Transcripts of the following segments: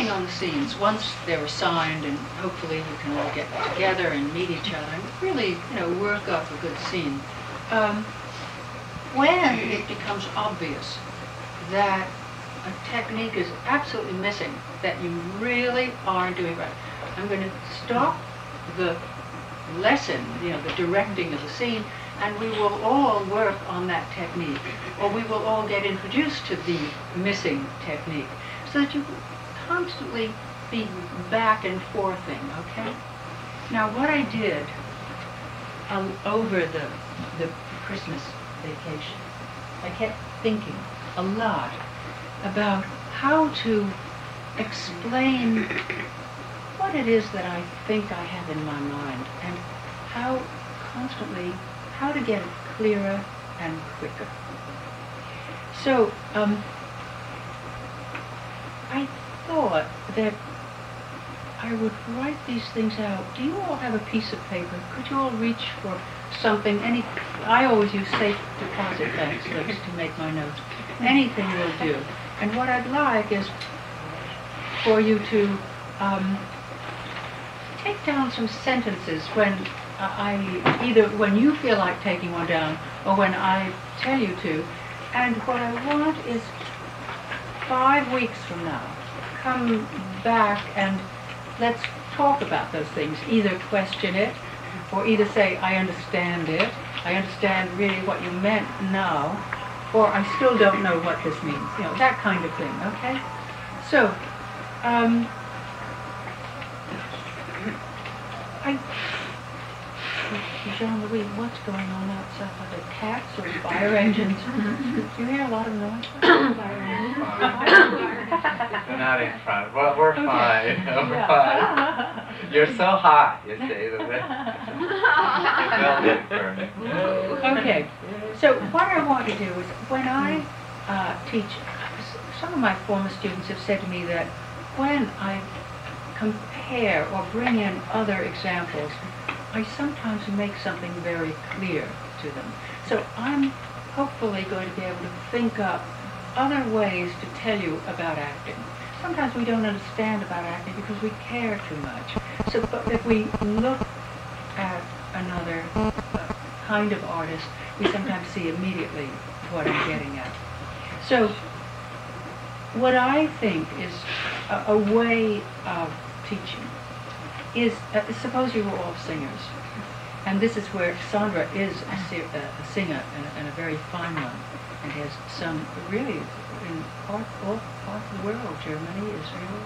on the scenes, once they're assigned, and hopefully you can all get together and meet each other and really, work up a good scene. When it becomes obvious that a technique is absolutely missing, that you really aren't doing right, I'm going to stop the lesson, the directing of the scene, and we will all work on that technique, or we will all get introduced to the missing technique, so that you constantly be back and forthing, okay? Now, what I did over the Christmas vacation, I kept thinking a lot about how to explain what it is that I think I have in my mind, and how to get it clearer and quicker. So, I thought that I would write these things out. Do you all have a piece of paper? Could you all reach for something? I always use safe deposit bank slips to make my notes. Anything will do. And what I'd like is for you to take down some sentences when either when you feel like taking one down or when I tell you to. And what I want is 5 weeks from now, come back and let's talk about those things. Either question it, or either say, I understand it, I understand really what you meant now, or I still don't know what this means. That kind of thing, okay? So, Jean-Louis, what's going on outside? Are there cats or fire engines? Do you hear a lot of noise? Fire engines? They're not in front. Well, we're fine. We're fine. You're so hot, you see. Okay. So what I want to do is, when I teach, some of my former students have said to me that when I compare or bring in other examples, I sometimes make something very clear to them. So I'm hopefully going to be able to think up other ways to tell you about acting. Sometimes we don't understand about acting because we care too much. So but if we look at another kind of artist, we sometimes see immediately what I'm getting at. So what I think is a way of teaching is, suppose you were all singers, and this is where Sandra is a singer and a very fine one, and has sung really in all parts of the world, Germany, Israel,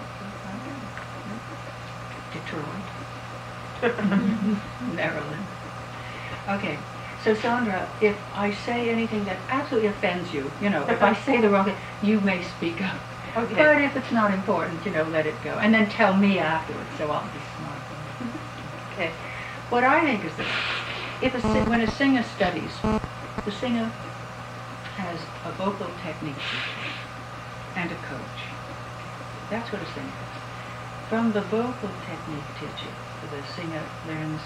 Detroit, Maryland. Okay, so Sandra, if I say anything that absolutely offends you, if I say the wrong thing, you may speak up. Okay. But if it's not important, let it go. And then tell me afterwards, so I'll be smart. Okay. What I think is this. When a singer studies, the singer has a vocal technique teacher and a coach. That's what a singer is. From the vocal technique teacher, the singer learns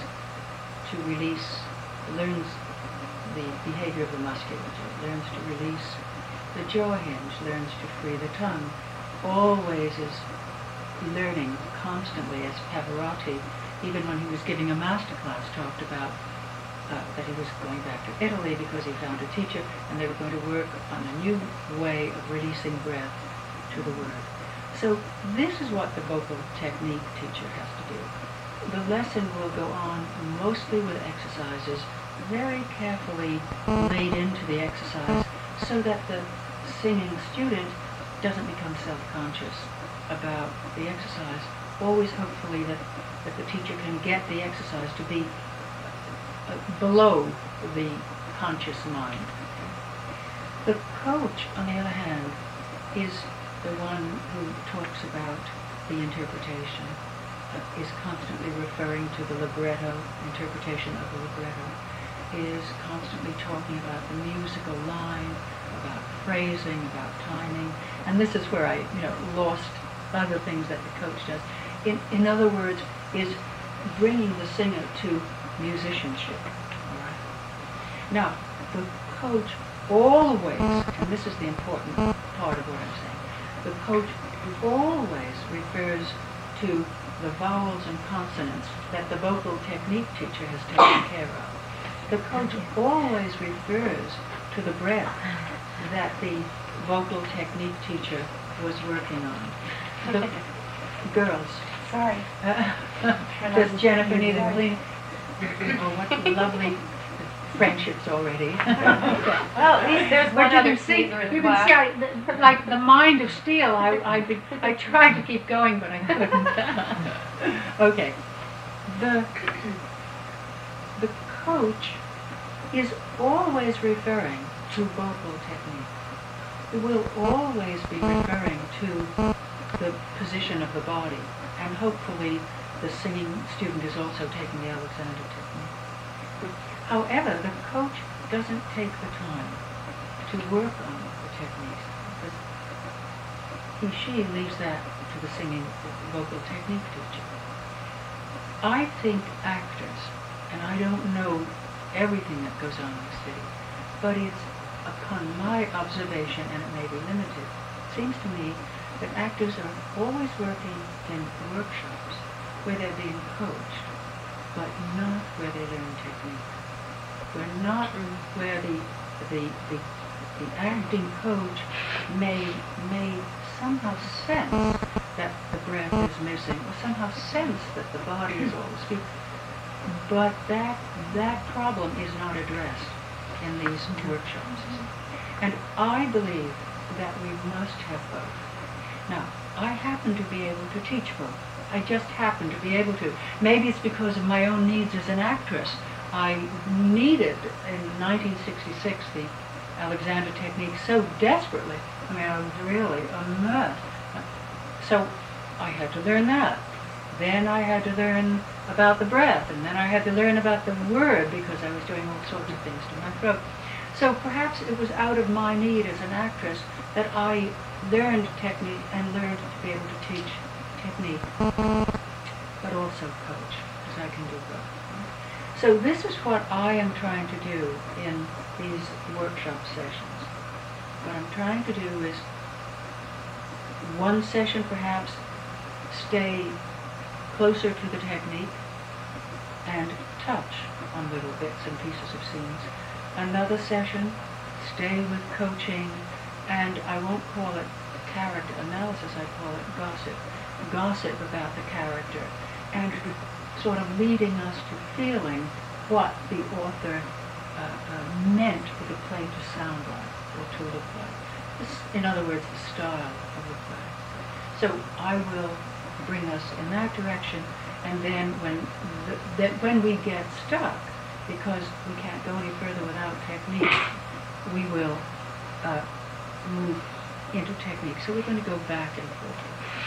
the behavior of the musculature, learns to release the jaw hinge, learns to free the tongue. Always is learning constantly, as Pavarotti, even when he was giving a master class, talked about that he was going back to Italy because he found a teacher and they were going to work on a new way of releasing breath to the word. So this is what the vocal technique teacher has to do. The lesson will go on mostly with exercises, very carefully laid into the exercise, so that the singing student doesn't become self-conscious about the exercise. Always hopefully that the teacher can get the exercise to be below the conscious mind. The coach, on the other hand, is the one who talks about the interpretation, is constantly referring to the libretto, interpretation of the libretto, is constantly talking about the musical line, about phrasing, about timing, and this is where I, lost other things that the coach does. In other words, is bringing the singer to musicianship. All right? Now, the coach always, and this is the important part of what I'm saying, the coach always refers to the vowels and consonants that the vocal technique teacher has taken care of. The coach always refers to the breath that the vocal technique teacher was working on. The girls. Sorry. Does Jennifer need a clean? Oh, what lovely friendships already. Well, at least there's one other sneezer in the You can class. see, like the mind of steel, I tried to keep going, but I couldn't. Okay. The coach is always referring to vocal technique. It will always be referring to the position of the body, and hopefully the singing student is also taking the Alexander technique. However, the coach doesn't take the time to work on the techniques, because she leaves that to the singing vocal technique teacher. I think actors, and I don't know everything that goes on in the city, but it's upon my observation, and it may be limited, it seems to me that actors are always working in workshops where they're being coached, but not where they learn technique. We're not where the acting coach may somehow sense that the breath is missing, or somehow sense that the body is always speaking. But that problem is not addressed in these workshops. And I believe that we must have both. Now, I happen to be able to teach both. I just happen to be able to. Maybe it's because of my own needs as an actress. I needed, in 1966, the Alexander technique so desperately. I mean, I was really immersed. So I had to learn that. Then I had to learn about the breath, and then I had to learn about the word, because I was doing all sorts of things to my throat. So perhaps it was out of my need as an actress that I learned technique and learned to be able to teach technique, but also coach, because I can do both. So this is what I am trying to do in these workshop sessions. What I'm trying to do is one session perhaps stay closer to the technique and touch on little bits and pieces of scenes. Another session, stay with coaching, and I won't call it character analysis, I call it gossip. Gossip about the character, and sort of leading us to feeling what the author meant for the play to sound like or to look like. This, in other words, the style of the play. So I will bring us in that direction, and then when we get stuck, because we can't go any further without technique, we will move into technique. So we're going to go back and forth.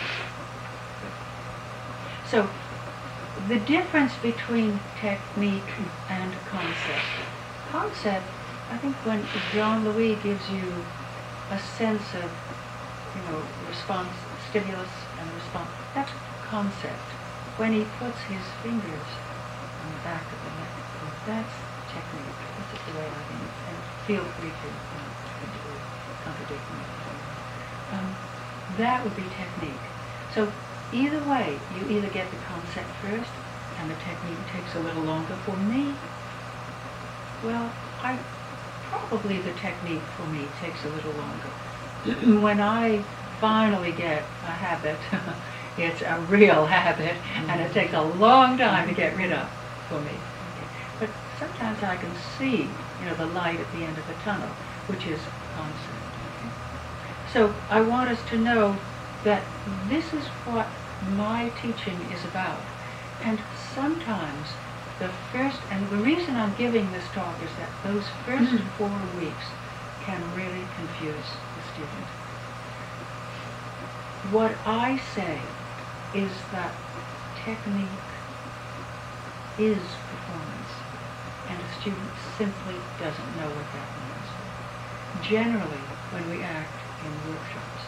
So the difference between technique and concept. Concept, I think when Jean-Louis gives you a sense of, response, stimulus and response, that's concept. When he puts his fingers on the back of the neck, that's technique. This is the way I think, and feel free to contradict me. That would be technique. So either way, you either get the concept first, and the technique takes a little longer. For me, well, probably the technique for me takes a little longer. When I finally get a habit, it's a real habit, and it takes a long time to get rid of for me. But sometimes I can see, the light at the end of the tunnel, which is concept. So I want us to know that this is what my teaching is about. And sometimes and the reason I'm giving this talk is that those first 4 weeks can really confuse the student. What I say is that technique is performance, and a student simply doesn't know what that means. Generally, when we act in workshops,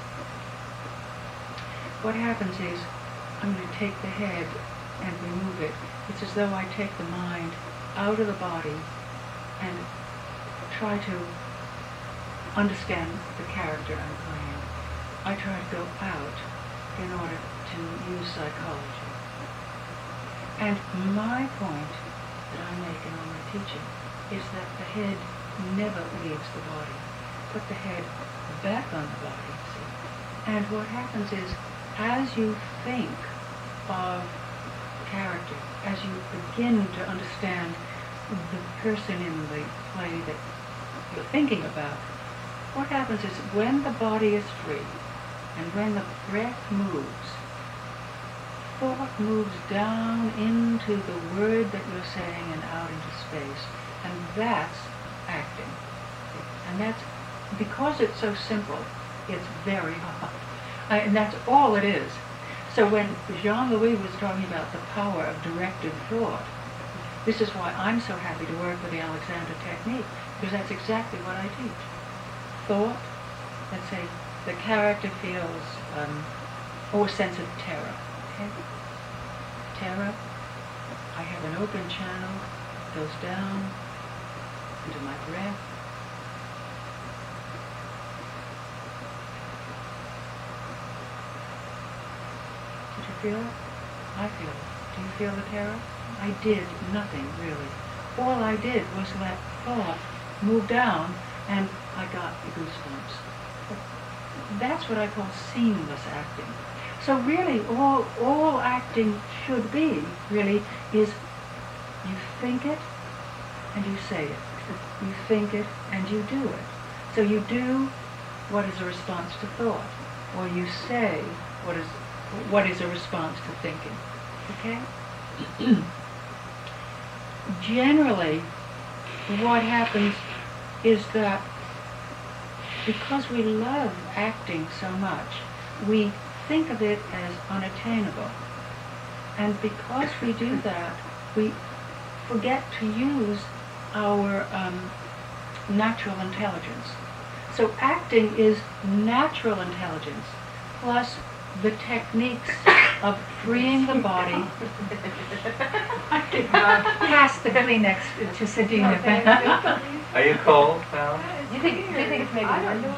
what happens is I'm going to take the head and remove it. It's as though I take the mind out of the body and try to understand the character I'm playing. I try to go out in order to use psychology. And my point that I make in all my teaching is that the head never leaves the body. Put the head back on the body, see? And what happens is, as you think of character, as you begin to understand the person in the play that you're thinking about, what happens is when the body is free and when the breath moves, thought moves down into the word that you're saying and out into space, and that's acting. And that's, because it's so simple, it's very hard. And that's all it is. So when Jean-Louis was talking about the power of directed thought, this is why I'm so happy to work with the Alexander technique, because that's exactly what I teach. Thought, let's say the character feels, or a sense of terror. Okay? Terror, I have an open channel, goes down into my breath. Did you feel it? I feel it. Do you feel the terror? I did nothing, really. All I did was let thought move down, and I got the goosebumps. That's what I call seamless acting. So really, all acting should be, really, is you think it, and you say it. You think it, and you do it. So you do what is a response to thought, or you say what is a response to thinking. Okay? Generally, what happens is that because we love acting so much, we think of it as unattainable. And because we do that, we forget to use our natural intelligence. So acting is natural intelligence plus the techniques of freeing the body. Pass the Kleenex to Sadina. Are you cold now? Do you think it's maybe indoors?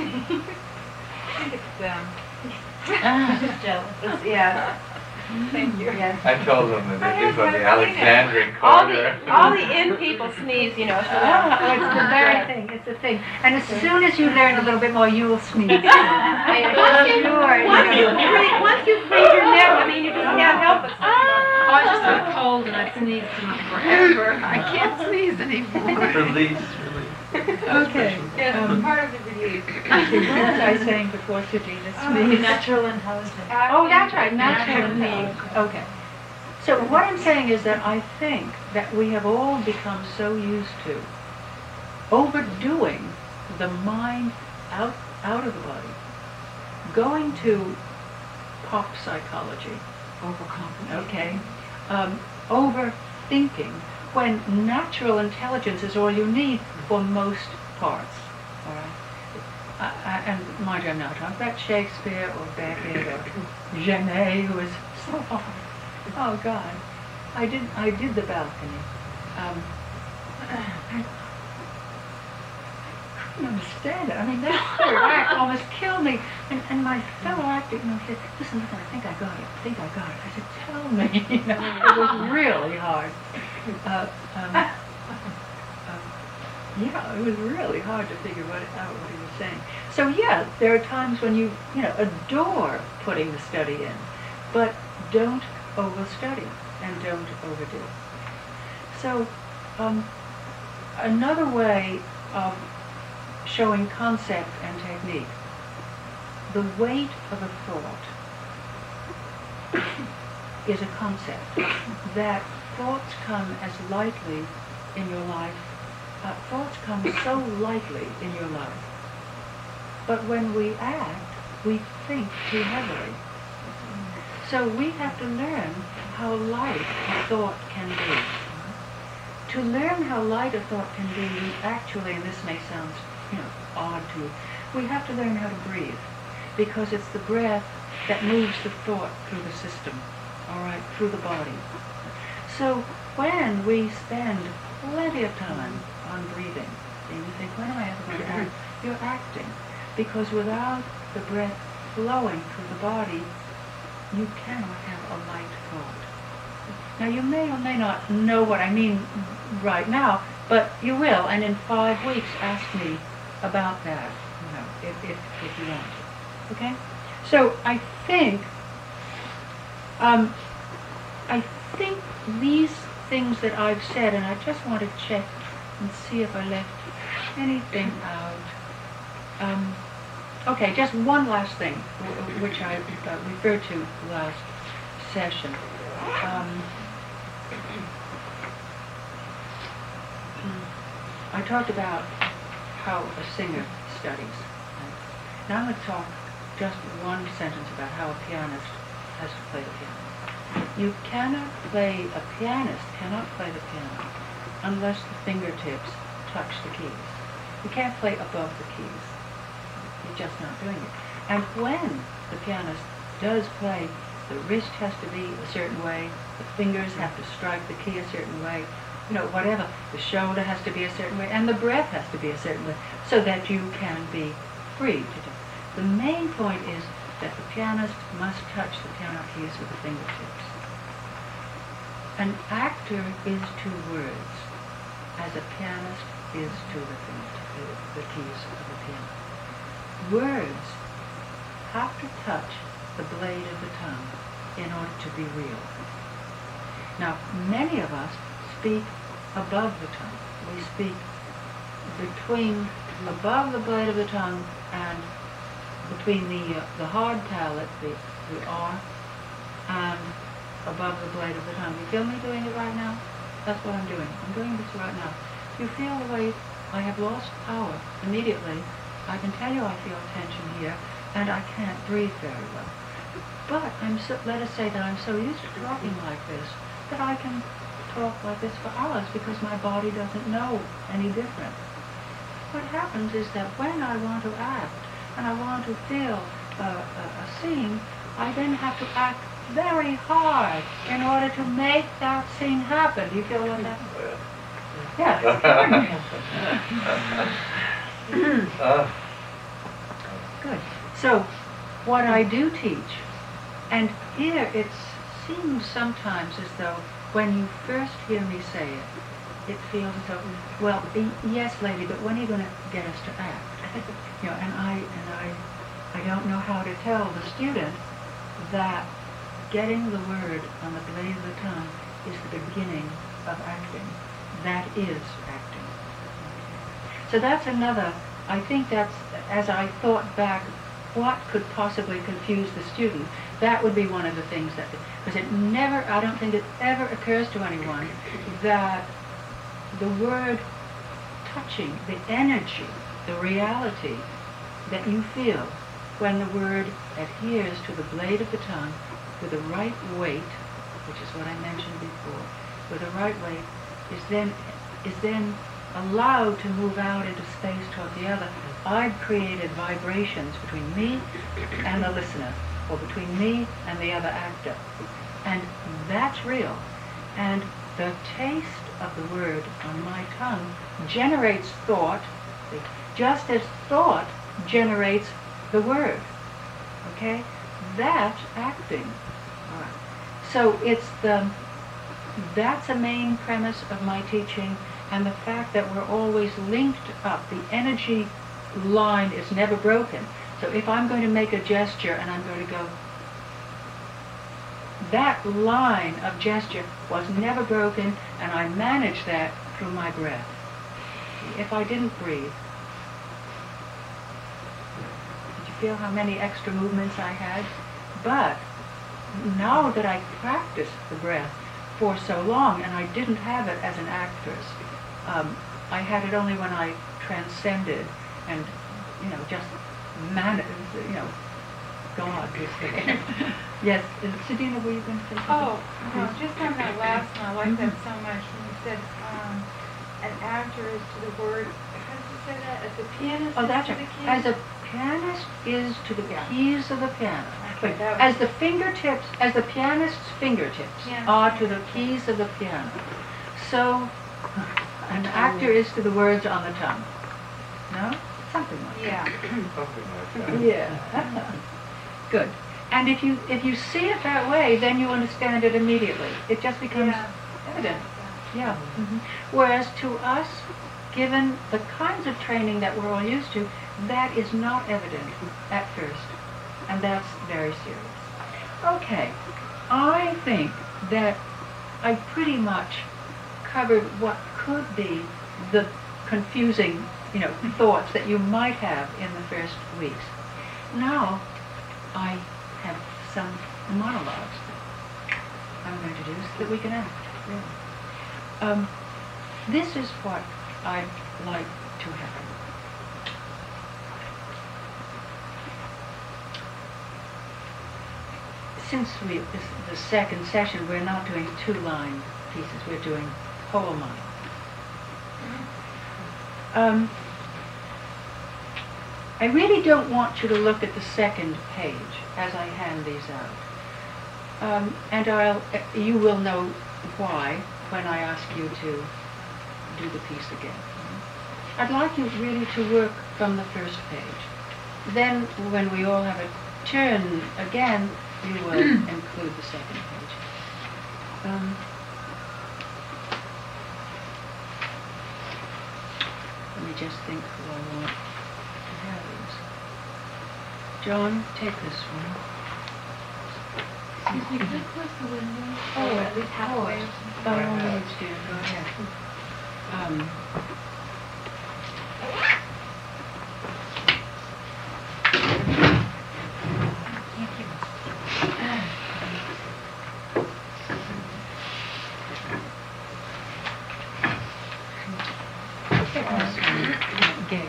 I think it's Just jealous. Yeah. Thank you. Yes. I told them that these were the Alexandrian All corridor. the in people sneeze, you know. So it's the very thing. It's the thing. And as soon as you learn a little bit more, you will sneeze. Once you freeze your neck, I mean, you just can't help it. I was just so cold and I sneezed forever. I can't sneeze anymore. Release. Okay. Part of the relief. What was I saying before Sadina sneezed? Natural intelligence. Oh, that's right, natural intelligence. Okay. So what I'm saying is that I think that we have all become so used to overdoing the mind out of the body, going to pop psychology, okay, overthinking, when natural intelligence is all you need for most parts, all right? And mind you, I'm not talking about Shakespeare or Beckett or Genet, who is so hard. Oh God, I did the balcony. I couldn't understand it. I mean, that third act almost killed me. And my fellow actor, said, listen, I think I got it. I said, tell me. It was really hard. Yeah, it was really hard to figure out what he was saying. So yeah, there are times when you adore putting the study in, but don't overstudy and don't overdo it. So another way of showing concept and technique, the weight of a thought is a concept, that thoughts come as lightly in your life. Thoughts come so lightly in your life. But when we act, we think too heavily. So we have to learn how light a thought can be. To learn how light a thought can be, we actually, and this may sound odd to you, we have to learn how to breathe. Because it's the breath that moves the thought through the system, all right, through the body. So when we spend plenty of time on breathing, and you think, when am I ever going to act? You're acting. Because without the breath flowing through the body, you cannot have a light thought. Now you may or may not know what I mean right now, but you will, and in 5 weeks ask me about that, if you want to. Okay? So I think these things that I've said, and I just want to check and see if I left anything out. Okay, just one last thing, which I referred to last session. I talked about how a singer studies. Now I'm going to talk just one sentence about how a pianist has to play the piano. A pianist cannot play the piano unless the fingertips touch the keys. You can't play above the keys. You're just not doing it. And when the pianist does play, the wrist has to be a certain way, the fingers have to strike the key a certain way, whatever. The shoulder has to be a certain way, and the breath has to be a certain way, so that you can be free to do it. The main point is that the pianist must touch the piano keys with the fingertips. An actor is to words as a pianist is to the keys of the piano. Words have to touch the blade of the tongue in order to be real. Now, many of us speak above the tongue. We speak above the blade of the tongue and between the hard palate, the R, and above the blade of the tongue. You feel me doing it right now? That's what I'm doing. I'm doing this right now. You feel the way I have lost power immediately. I can tell you I feel tension here, and I can't breathe very well. But let us say that I'm so used to talking like this that I can talk like this for hours because my body doesn't know any different. What happens is that when I want to act and I want to feel a scene, I then have to act very hard in order to make that scene happen. Do you feel what that? Yeah. Good. So, what I do teach, and here it seems sometimes as though when you first hear me say it, it feels as though, well, yes, lady, but when are you going to get us to act? And I don't know how to tell the student that getting the word on the blade of the tongue is the beginning of acting. That is acting. So that's another, I think that's, as I thought back, what could possibly confuse the student, that would be one of the things that, because I don't think it ever occurs to anyone that the word touching, the energy, the reality that you feel when the word adheres to the blade of the tongue with the right weight, which is what I mentioned before, with the right weight, is then allowed to move out into space toward the other. I've created vibrations between me and the listener, or between me and the other actor. And that's real. And the taste of the word on my tongue generates thought, just as thought generates the word. Okay? That's acting. All right. So that's a main premise of my teaching, and the fact that we're always linked up. The energy line is never broken. So if I'm going to make a gesture and I'm going to go, that line of gesture was never broken, and I manage that through my breath. If I didn't breathe, did you feel how many extra movements I had? But now that I practiced the breath for so long, and I didn't have it as an actress, I had it only when I transcended and, just managed, God was there. Yes, Sadina, were you going to say something? Oh, no, just on that last one, I like that so much. When you said an actor is to the word, how did you say that? As a pianist Oh, that's is to right. the keys? As a pianist is to the keys of the piano. Okay, that As the fingertips, as the pianist's fingertips are to the keys of the piano, so an actor is to the words on the tongue. No? Something like that. Yeah. Something like that. Yeah. Good. And if you see it that way, then you understand it immediately. It just becomes Yeah. evident. Yeah. Whereas to us, given the kinds of training that we're all used to, that is not evident at first. And that's very serious. Okay. I think that I pretty much covered what could be the confusing, thoughts that you might have in the first weeks. Now, I have some monologues I'm going to do so that we can act, really. This is what I'd like to happen. Since this is the second session, we're not doing 2-line pieces, we're doing whole monologues. I really don't want you to look at the second page as I hand these out. And you will know why when I ask you to do the piece again. I'd like you really to work from the first page. Then when we all have a turn again, you will include the second page. Let me just think who I want to have these. John, take this one. Excuse me, can I close the window? Oh, At least halfway. By all means, dear, go ahead. Thank you. Gay.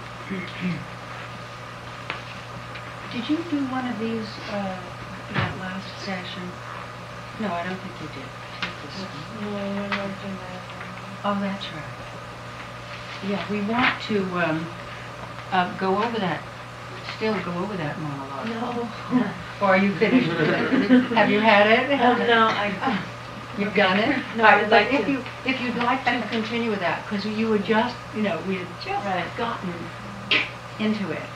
Did you do one of these that last session? No, I don't think you did. Take this one. No, we're not doing that. Oh, that's right. Yeah, we want to go over that. Still go over that monologue. No. Or are you finished with it? Have you had it? No, You've done it? No, I would But like to. if you'd like to continue with that, because you were just, we had just Right. gotten into it.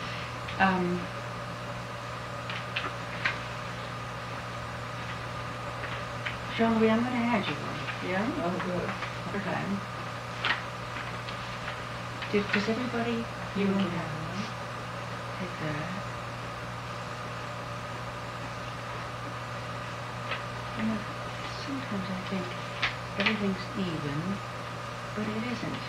Jean-Louis, I'm going to hand you one. Yeah? Oh, good. Okay. Does everybody? You can have one. Take that. Sometimes I think everything's even, but it isn't.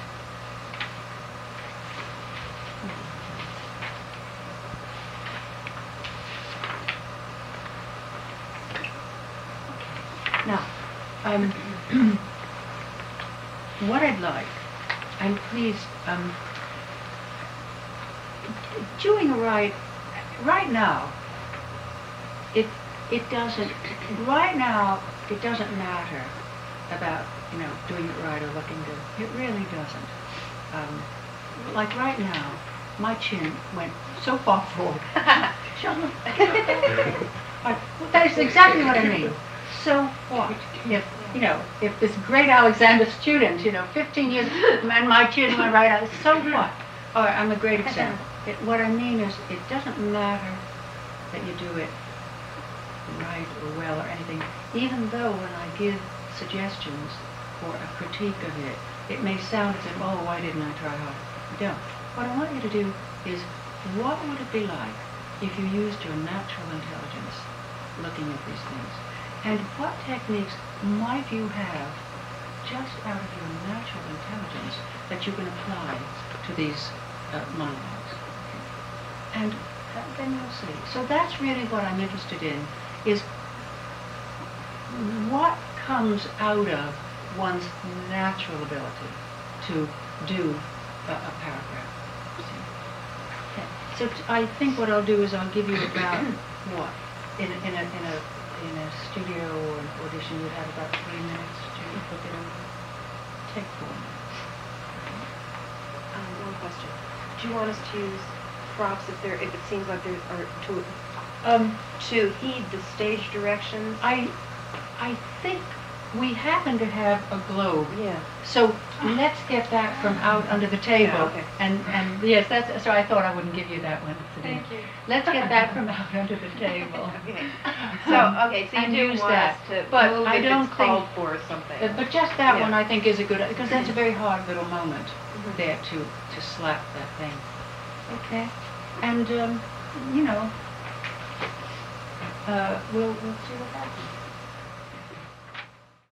Now, what I'd like, and please, doing right now, it doesn't matter about, doing it right or looking good. It really doesn't. Like right now, my chin went so far forward. That's exactly what I mean. So what? If this great Alexander student, 15 years, and my chin went right out, so what? Or I'm a great example. What I mean is, it doesn't matter that you do it right or well or anything, even though when I give suggestions or a critique of it, it may sound as if, oh, why didn't I try harder? Don't. What I want you to do is, what would it be like if you used your natural intelligence looking at these things? And what techniques might you have just out of your natural intelligence that you can apply to these monologues? And then you'll see. So that's really what I'm interested in, is what comes out of one's natural ability to do a paragraph. Okay. So I think what I'll do is I'll give you about what in a studio or an audition you'd have about 3 minutes to look it over. Take 4 minutes. One question. Do you want us to use props if it seems like there are to heed the stage directions? I think we happen to have a globe. Yeah. So let's get that from out under the table. Yeah, okay. And yes, that's, so I thought I wouldn't give you that one today. Thank you. Let's get that from out under the table. Okay. So you And do use want that. us to But move I if don't it's called think- for or something. But just that Yeah. one I think is a good, because that's a very hard little moment Mhm. there to slap that thing. Okay. And, you know, we'll see what happens.